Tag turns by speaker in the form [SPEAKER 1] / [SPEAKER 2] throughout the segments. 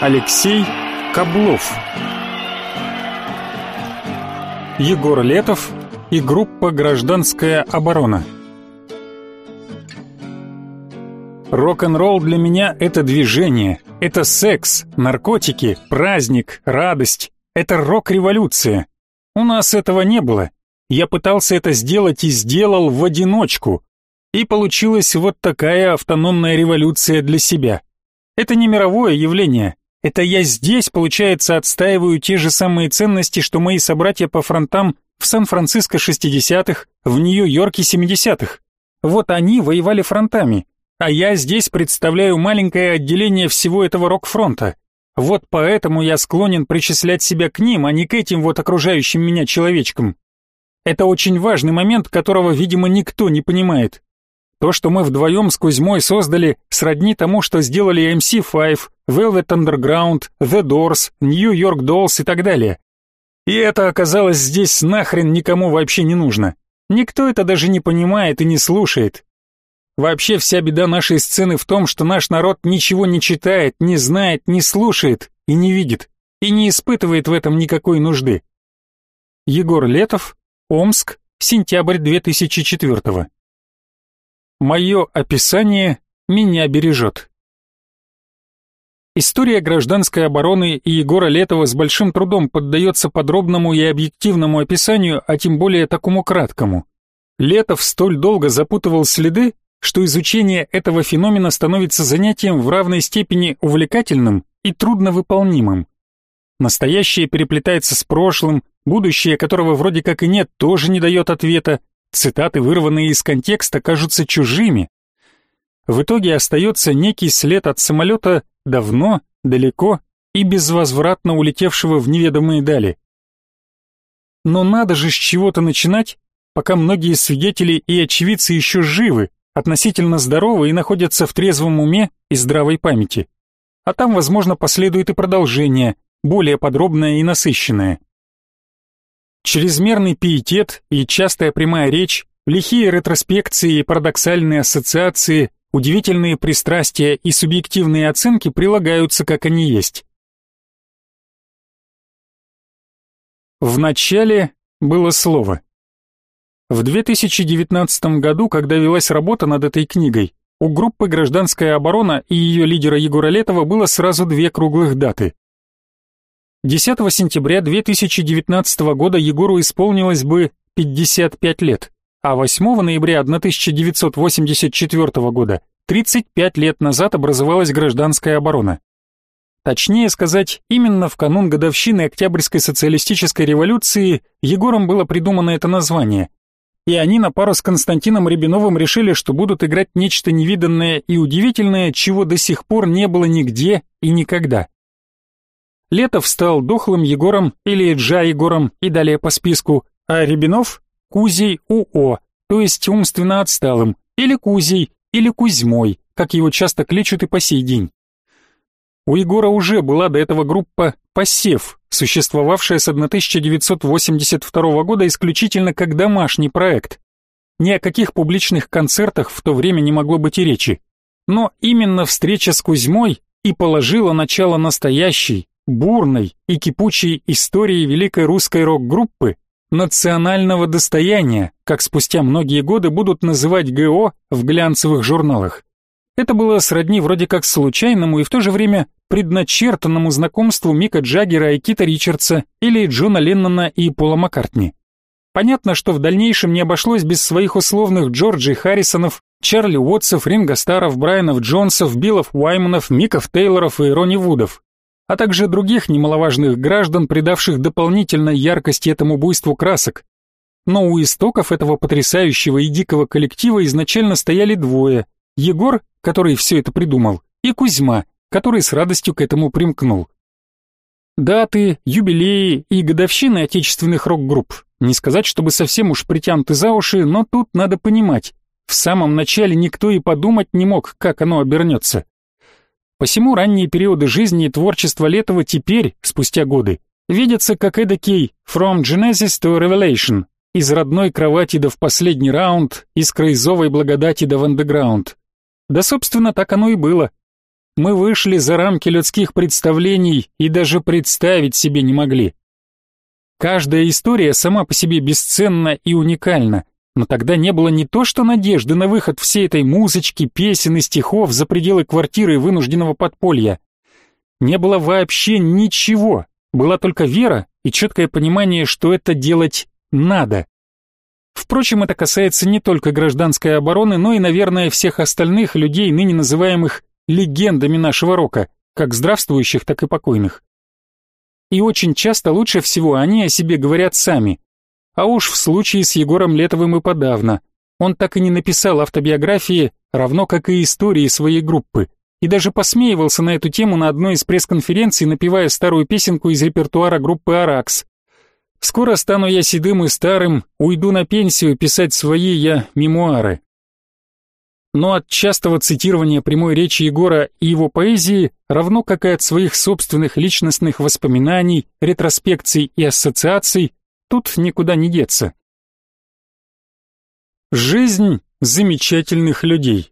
[SPEAKER 1] Алексей Каблов. Егор Летов и группа «Гражданская оборона». Рок-н-ролл для меня — это движение, это секс, наркотики, праздник, радость. Это рок-революция. У нас этого не было. Я пытался это сделать и сделал в одиночку. И получилась вот такая автономная революция для себя. Это не мировое явление. Это я здесь, получается, отстаиваю те же самые ценности, что мои собратья по фронтам в Сан-Франциско 60-х, в Нью-Йорке 70-х. Вот они воевали фронтами, а я здесь представляю маленькое отделение всего этого рок-фронта. Вот поэтому я склонен причислять себя к ним, а не к этим вот окружающим меня человечкам. Это очень важный момент, которого, видимо, никто не понимает. То, что мы вдвоем с Кузьмой создали, сродни тому, что сделали MC5, Velvet Underground, The Doors, New York Dolls и так далее. И это оказалось здесь нахрен никому вообще не нужно. Никто это даже не понимает и не слушает. Вообще вся беда нашей сцены в том, что наш народ ничего не читает, не знает, не слушает и не видит, и не испытывает в этом никакой нужды. Егор Летов, Омск, сентябрь 2004. Мое описание меня бережет. История гражданской обороны и Егора Летова с большим трудом поддается подробному и объективному описанию, а тем более такому краткому. Летов столь долго запутывал следы, что изучение этого феномена становится занятием в равной степени увлекательным и трудновыполнимым. Настоящее переплетается с прошлым, будущее, которого вроде как и нет, тоже не дает ответа, цитаты, вырванные из контекста, кажутся чужими. В итоге остается некий след от самолета давно, далеко и безвозвратно улетевшего в неведомые дали. Но надо же с чего-то начинать, пока многие свидетели и очевидцы еще живы, относительно здоровы и находятся в трезвом уме и здравой памяти. А там, возможно, последует и продолжение, более подробное и насыщенное. Чрезмерный пиетет и частая прямая речь, лихие ретроспекции и парадоксальные ассоциации, удивительные пристрастия и субъективные оценки прилагаются, как они есть. В начале было слово. В 2019 году, когда велась работа над этой книгой, у группы «Гражданская оборона» и ее лидера Егора Летова было сразу две круглых даты. 10 сентября 2019 года Егору исполнилось бы 55 лет, а 8 ноября 1984 года, 35 лет назад, образовалась гражданская оборона. Точнее сказать, именно в канун годовщины Октябрьской социалистической революции Егором было придумано это название. И они на пару с Константином Рябиновым решили, что будут играть нечто невиданное и удивительное, чего до сих пор не было нигде и никогда. Летов стал дохлым Егором или Джа Егором и далее по списку, а Рябинов — Кузей УО, то есть умственно отсталым, или Кузей, или Кузьмой, как его часто кличут и по сей день. У Егора уже была до этого группа «Посев», существовавшая с 1982 года исключительно как домашний проект. Ни о каких публичных концертах в то время не могло быть и речи. Но именно встреча с Кузьмой и положила начало настоящей, бурной и кипучей истории великой русской рок-группы, национального достояния, как спустя многие годы будут называть ГО в глянцевых журналах. Это было сродни вроде как случайному и в то же время предначертанному знакомству Мика Джаггера и Кита Ричардса или Джона Леннона и Пола Маккартни. Понятно, что в дальнейшем не обошлось без своих условных Джорджей Харрисонов, Чарли Уотсов, Ринго Старров, Брайанов Джонсов, Биллов Уайманов, Миков Тейлоров и Ронни Вудов, а также других немаловажных граждан, придавших дополнительной яркости этому буйству красок. Но у истоков этого потрясающего и дикого коллектива изначально стояли двое: Егор, который все это придумал, и Кузьма, который с радостью к этому примкнул. Даты, юбилеи и годовщины отечественных рок-групп, не сказать, чтобы совсем уж притянуты за уши, но тут надо понимать, в самом начале никто и подумать не мог, как оно обернется. Посему ранние периоды жизни и творчества Летова теперь, спустя годы, видятся как эдакий «From Genesis to Revelation», из родной кровати да в последний раунд, из крейзовой благодати да в андеграунд. Да, собственно, так оно и было. Мы вышли за рамки людских представлений и даже представить себе не могли. Каждая история сама по себе бесценна и уникальна, но тогда не было не то что надежды на выход всей этой музычки, песен и стихов за пределы квартиры и вынужденного подполья. Не было вообще ничего, была только вера и четкое понимание, что это делать надо. Впрочем, это касается не только гражданской обороны, но и, наверное, всех остальных людей, ныне называемых легендами нашего рока, как здравствующих, так и покойных. И очень часто лучше всего они о себе говорят сами. А уж в случае с Егором Летовым и подавно. Он так и не написал автобиографии, равно как и истории своей группы, и даже посмеивался на эту тему на одной из пресс-конференций, напевая старую песенку из репертуара группы «Аракс». «Скоро стану я седым и старым, уйду на пенсию писать свои я мемуары». Но от частого цитирования прямой речи Егора и его поэзии, равно как и от своих собственных личностных воспоминаний, ретроспекций и ассоциаций, тут никуда не деться. Жизнь замечательных людей.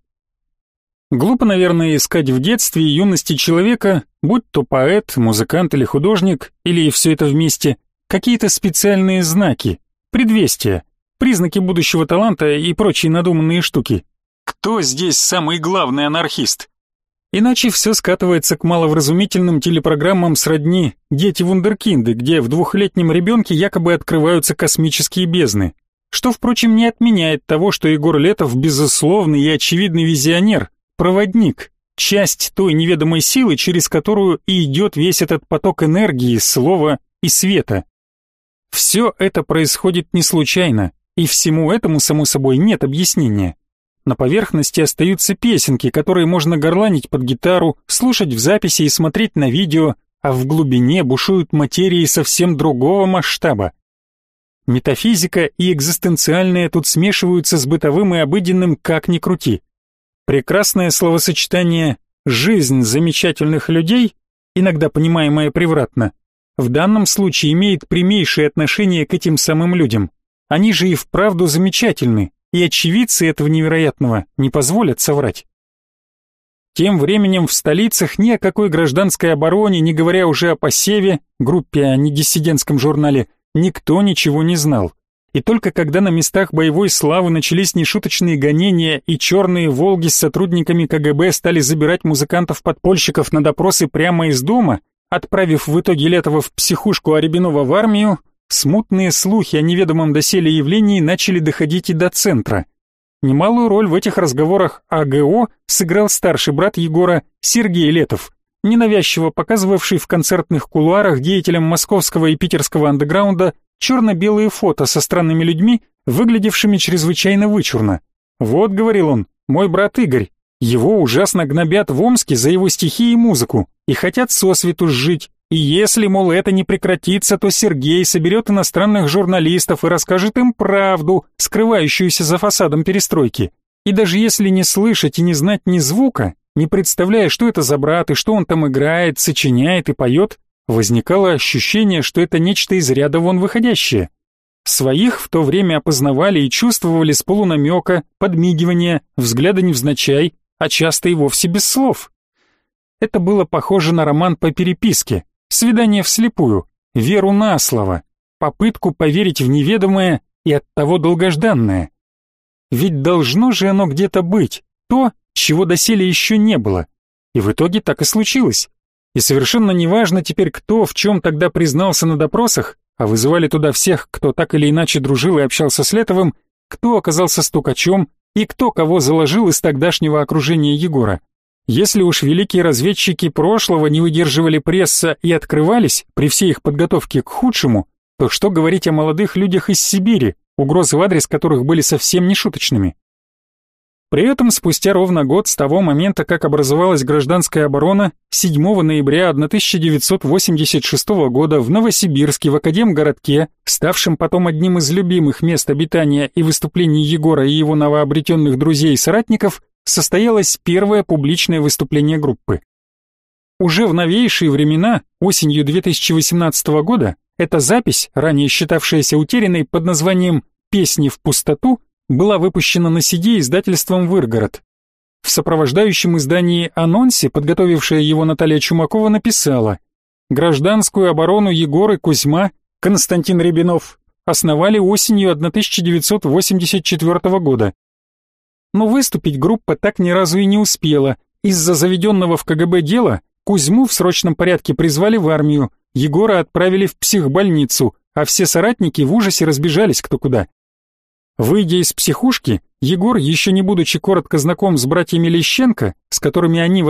[SPEAKER 1] Глупо, наверное, искать в детстве и юности человека, будь то поэт, музыкант или художник, или и все это вместе, какие-то специальные знаки, предвестия, признаки будущего таланта и прочие надуманные штуки. Кто здесь самый главный анархист? Иначе все скатывается к маловразумительным телепрограммам сродни «Дети-вундеркинды», где в 2-летнем ребенке якобы открываются космические бездны. Что, впрочем, не отменяет того, что Егор Летов безусловный и очевидный визионер, проводник, часть той неведомой силы, через которую и идет весь этот поток энергии, слова и света. Все это происходит не случайно, и всему этому, само собой, нет объяснения. На поверхности остаются песенки, которые можно горланить под гитару, слушать в записи и смотреть на видео, а в глубине бушуют материи совсем другого масштаба. Метафизика и экзистенциальное тут смешиваются с бытовым и обыденным как ни крути. Прекрасное словосочетание «жизнь замечательных людей», иногда понимаемое превратно, в данном случае имеет прямейшее отношение к этим самым людям. Они же и вправду замечательны, и очевидцы этого невероятного не позволят соврать. Тем временем в столицах ни о какой гражданской обороне, не говоря уже о посеве, группе, а не диссидентском журнале, никто ничего не знал. И только когда на местах боевой славы начались нешуточные гонения и черные «Волги» с сотрудниками КГБ стали забирать музыкантов-подпольщиков на допросы прямо из дома, отправив в итоге Летова в психушку, а Рябинова в армию, смутные слухи о неведомом доселе явлении начали доходить и до центра. Немалую роль в этих разговорах АГО сыграл старший брат Егора Сергей Летов, ненавязчиво показывавший в концертных кулуарах деятелям московского и питерского андеграунда черно-белые фото со странными людьми, выглядевшими чрезвычайно вычурно. «Вот», — говорил он, — «мой брат Игорь. Его ужасно гнобят в Омске за его стихи и музыку и хотят сосвету сжить. И если, мол, это не прекратится, то Сергей соберет иностранных журналистов и расскажет им правду, скрывающуюся за фасадом перестройки. И даже если не слышать и не знать ни звука, не представляя, что это за брат и что он там играет, сочиняет и поет, возникало ощущение, что это нечто из ряда вон выходящее. Своих в то время опознавали и чувствовали с полунамека, подмигивания, взгляда невзначай, а часто и вовсе без слов. Это было похоже на роман по переписке, свидание вслепую, веру на слово, попытку поверить в неведомое и оттого долгожданное. Ведь должно же оно где-то быть, то, чего доселе еще не было. И в итоге так и случилось. И совершенно неважно теперь, кто в чем тогда признался на допросах, а вызывали туда всех, кто так или иначе дружил и общался с Летовым, кто оказался стукачом и кто кого заложил из тогдашнего окружения Егора. Если уж великие разведчики прошлого не выдерживали пресса и открывались при всей их подготовке к худшему, то что говорить о молодых людях из Сибири, угрозы в адрес которых были совсем не шуточными. При этом спустя ровно год с того момента, как образовалась гражданская оборона, 7 ноября 1986 года в Новосибирске в Академгородке, ставшем потом одним из любимых мест обитания и выступлений Егора и его новообретенных друзей и соратников, состоялось первое публичное выступление группы. Уже в новейшие времена, осенью 2018 года, эта запись, ранее считавшаяся утерянной под названием «Песни в пустоту», была выпущена на CD издательством «Выргород». В сопровождающем издании анонсе, подготовившая его Наталья Чумакова, написала: «Гражданскую оборону Егор и Кузьма, Константин Рябинов, основали осенью 1984 года. Но выступить группа так ни разу и не успела. Из-за заведенного в КГБ дела Кузьму в срочном порядке призвали в армию, Егора отправили в психбольницу, а все соратники в ужасе разбежались кто куда. Выйдя из психушки, Егор, еще не будучи коротко знаком с братьями Лещенко, с которыми они в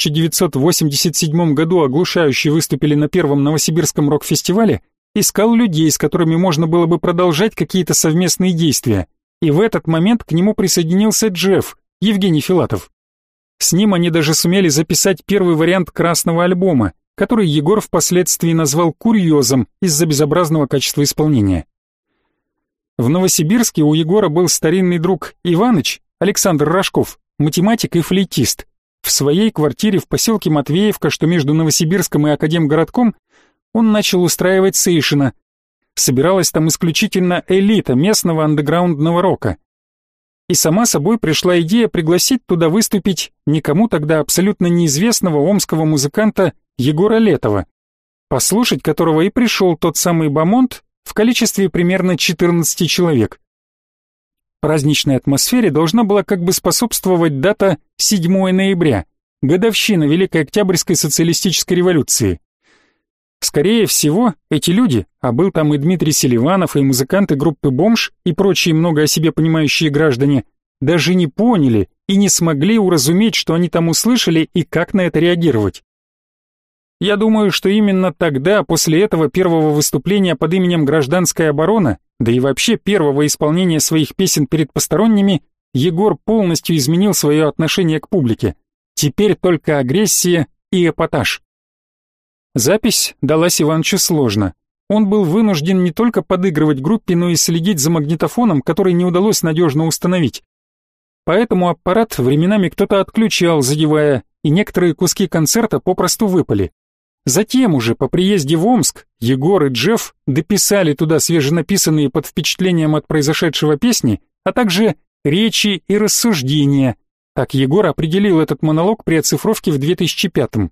[SPEAKER 1] 1987 году оглушающе выступили на первом новосибирском рок-фестивале, искал людей, с которыми можно было бы продолжать какие-то совместные действия. И в этот момент к нему присоединился Джефф, Евгений Филатов. С ним они даже сумели записать первый вариант красного альбома, который Егор впоследствии назвал «курьезом» из-за безобразного качества исполнения. В Новосибирске у Егора был старинный друг Иваныч, Александр Рожков, математик и флейтист. В своей квартире в поселке Матвеевка, что между Новосибирском и Академгородком, он начал устраивать сейшина. Собиралась там исключительно элита местного андеграундного рока. И сама собой пришла идея пригласить туда выступить никому тогда абсолютно неизвестного омского музыканта Егора Летова, послушать которого и пришел тот самый Бамонт в количестве примерно 14 человек. Праздничной атмосфере должна была как бы способствовать дата 7 ноября, годовщина Великой Октябрьской социалистической революции. Скорее всего, эти люди, а был там и Дмитрий Селиванов, и музыканты группы «Бомж», и прочие много о себе понимающие граждане, даже не поняли и не смогли уразуметь, что они там услышали и как на это реагировать. Я думаю, что именно тогда, после этого первого выступления под именем «Гражданская оборона», да и вообще первого исполнения своих песен перед посторонними, Егор полностью изменил свое отношение к публике. Теперь только агрессия и эпатаж. Запись далась Иванычу сложно. Он был вынужден не только подыгрывать группе, но и следить за магнитофоном, который не удалось надежно установить. Поэтому аппарат временами кто-то отключал, задевая, и некоторые куски концерта попросту выпали. Затем уже по приезде в Омск Егор и Джефф дописали туда свеженаписанные под впечатлением от произошедшего песни, а также речи и рассуждения. Так Егор определил этот монолог при оцифровке в 2005-м.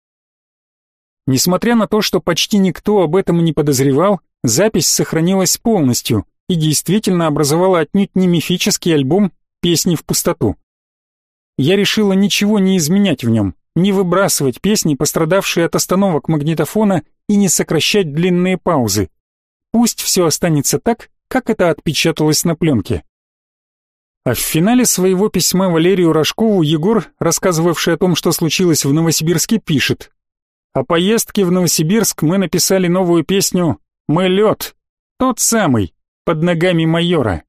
[SPEAKER 1] Несмотря на то, что почти никто об этом и не подозревал, запись сохранилась полностью и действительно образовала отнюдь не мифический альбом «Песни в пустоту». Я решила ничего не изменять в нем, не выбрасывать песни, пострадавшие от остановок магнитофона, и не сокращать длинные паузы. Пусть все останется так, как это отпечаталось на пленке. А в финале своего письма Валерию Рожкову Егор, рассказывавший о том, что случилось в Новосибирске, пишет: «О поездке в Новосибирск мы написали новую песню «Мы лед», тот самый, под ногами майора».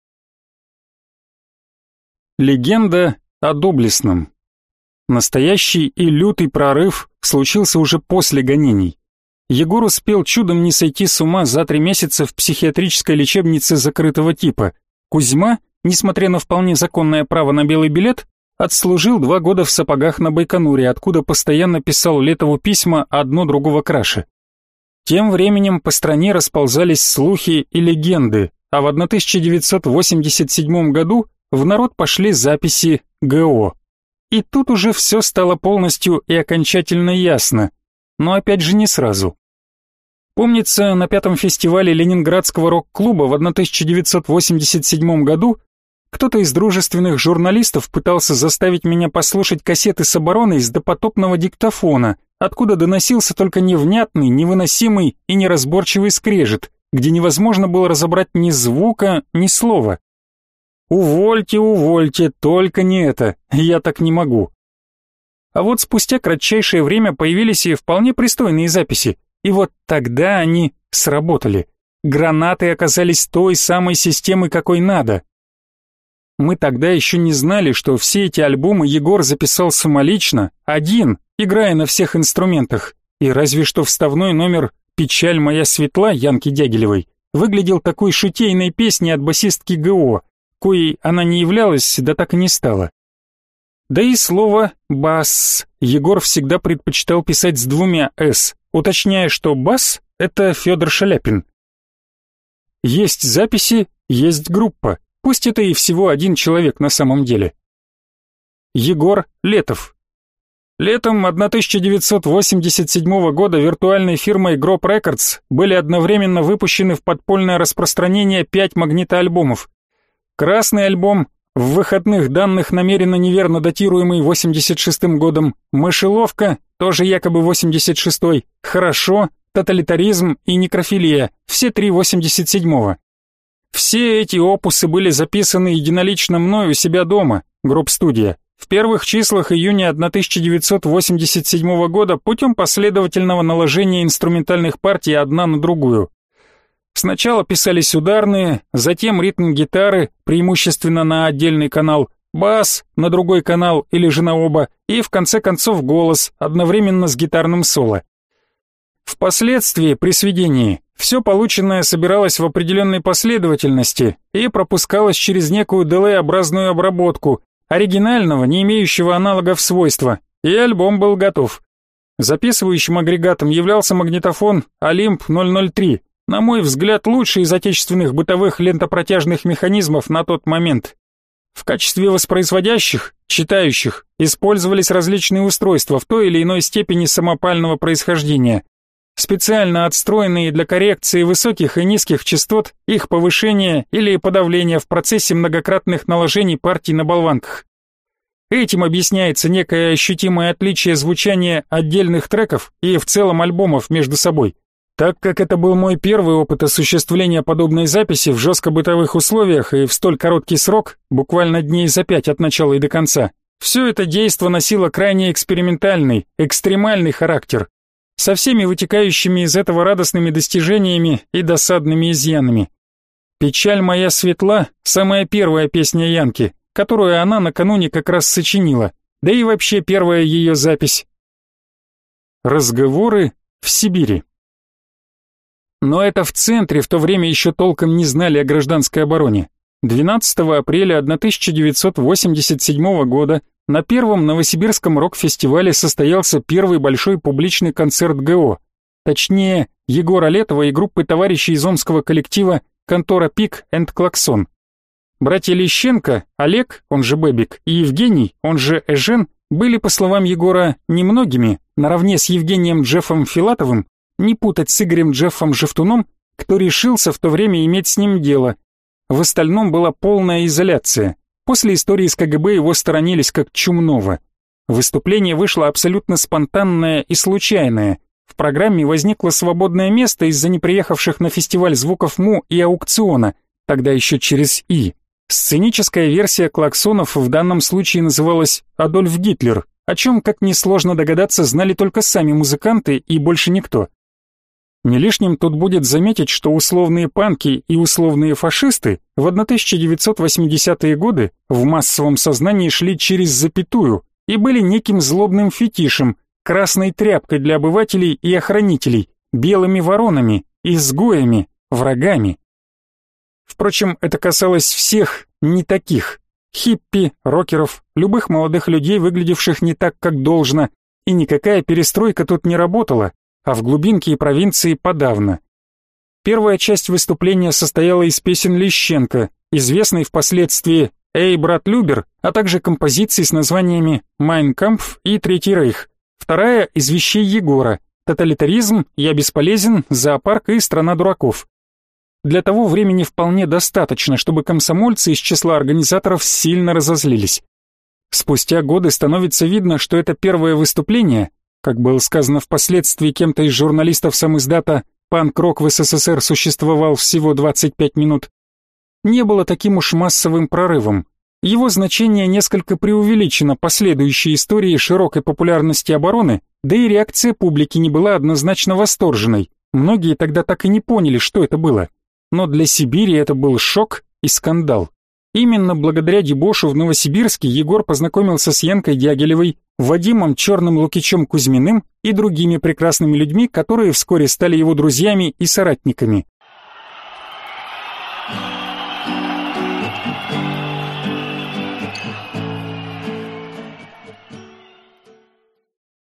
[SPEAKER 1] Легенда о Доблестном. Настоящий и лютый прорыв случился уже после гонений. Егор успел чудом не сойти с ума за 3 месяца в психиатрической лечебнице закрытого типа. Кузьма, несмотря на вполне законное право на белый билет, отслужил 2 года в сапогах на Байконуре, откуда постоянно писал Летову письма одно другого краше. Тем временем по стране расползались слухи и легенды, а в 1987 году в народ пошли записи ГО. И тут уже все стало полностью и окончательно ясно, но опять же не сразу. Помнится, на 5-м фестивале Ленинградского рок-клуба в 1987 году кто-то из дружественных журналистов пытался заставить меня послушать кассеты с обороной с допотопного диктофона, откуда доносился только невнятный, невыносимый и неразборчивый скрежет, где невозможно было разобрать ни звука, ни слова. Увольте, увольте, только не это, я так не могу. А вот спустя кратчайшее время появились и вполне пристойные записи, и вот тогда они сработали. Гранаты оказались той самой системой, какой надо. Мы тогда еще не знали, что все эти альбомы Егор записал самолично, один, играя на всех инструментах, и разве что вставной номер «Печаль моя светла» Янки Дягилевой выглядел такой шутейной песней от басистки ГО, коей она не являлась, да так и не стала. Да и слово «бас» Егор всегда предпочитал писать с 2 «с», уточняя, что бас — это Федор Шаляпин. Есть записи, есть группа. Пусть это и всего один человек на самом деле. Егор Летов. Летом 1987 года виртуальной фирмой Grop Records были одновременно выпущены в подпольное распространение 5 магнитоальбомов. Красный альбом, в выходных данных намеренно неверно датируемый 86-м годом, Мышеловка, тоже якобы 86-й, Хорошо, Тоталитаризм и Некрофилия, все 3 87-го. Все эти опусы были записаны единолично мной у себя дома, Grop Studio, в первых числах июня 1987 года путем последовательного наложения инструментальных партий одна на другую. Сначала писались ударные, затем ритм-гитары, преимущественно на отдельный канал, бас на другой канал или же на оба, и в конце концов голос, одновременно с гитарным соло. Впоследствии, при сведении, все полученное собиралось в определенной последовательности и пропускалось через некую делей-образную обработку, оригинального, не имеющего аналогов свойства, и альбом был готов. Записывающим агрегатом являлся магнитофон Олимп 003, на мой взгляд, лучший из отечественных бытовых лентопротяжных механизмов на тот момент. В качестве воспроизводящих, читающих, использовались различные устройства в той или иной степени самопального происхождения. Специально отстроенные для коррекции высоких и низких частот, их повышения или подавления в процессе многократных наложений партий на болванках. Этим объясняется некое ощутимое отличие звучания отдельных треков и в целом альбомов между собой. Так как это был мой первый опыт осуществления подобной записи в жестко бытовых условиях и в столь короткий срок, буквально дней за 5 от начала и до конца, все это действо носило крайне экспериментальный, экстремальный характер, со всеми вытекающими из этого радостными достижениями и досадными изъянами. «Печаль моя светла» — самая первая песня Янки, которую она накануне как раз сочинила, да и вообще первая ее запись. Разговоры в Сибири. Но это в центре в то время еще толком не знали о гражданской обороне. 12 апреля 1987 года на первом Новосибирском рок-фестивале состоялся первый большой публичный концерт ГО, точнее, Егора Летова и группы товарищей из омского коллектива «Контора Пик энд Клаксон». Братья Лещенко, Олег, он же Бэбик, и Евгений, он же Эжен, были, по словам Егора, немногими, наравне с Евгением Джеффом Филатовым, не путать с Игорем Джеффом Жевтуном, кто решился в то время иметь с ним дело. В остальном была полная изоляция. После истории с КГБ его сторонились как чумного. Выступление вышло абсолютно спонтанное и случайное. В программе возникло свободное место из-за неприехавших на фестиваль звуков МУ и аукциона, тогда еще через «и». Сценическая версия клаксонов в данном случае называлась «Адольф Гитлер», о чем, как несложно догадаться, знали только сами музыканты и больше никто. Не лишним тут будет заметить, что условные панки и условные фашисты в 1980-е годы в массовом сознании шли через запятую и были неким злобным фетишем, красной тряпкой для обывателей и охранителей, белыми воронами, изгоями, врагами. Впрочем, это касалось всех не таких: хиппи, рокеров, любых молодых людей, выглядевших не так, как должно, и никакая перестройка тут не работала, а в глубинке и провинции подавно. Первая часть выступления состояла из песен Лещенко, известной впоследствии «Эй, брат Любер», а также композиций с названиями «Майн Кампф» и «Третий рейх». Вторая — из вещей Егора «Тоталитаризм», «Я бесполезен», «Зоопарк» и «Страна дураков». Для того времени вполне достаточно, чтобы комсомольцы из числа организаторов сильно разозлились. Спустя годы становится видно, что это первое выступление, как было сказано впоследствии кем-то из журналистов самиздата, панк-рок в СССР существовал всего 25 минут, не было таким уж массовым прорывом. Его значение несколько преувеличено последующей историей широкой популярности обороны, да и реакция публики не была однозначно восторженной. Многие тогда так и не поняли, что это было. Но для Сибири это был шок и скандал. Именно благодаря дебошу в Новосибирске Егор познакомился с Янкой Дягилевой, Вадимом Черным Лукичем Кузьминым и другими прекрасными людьми, которые вскоре стали его друзьями и соратниками.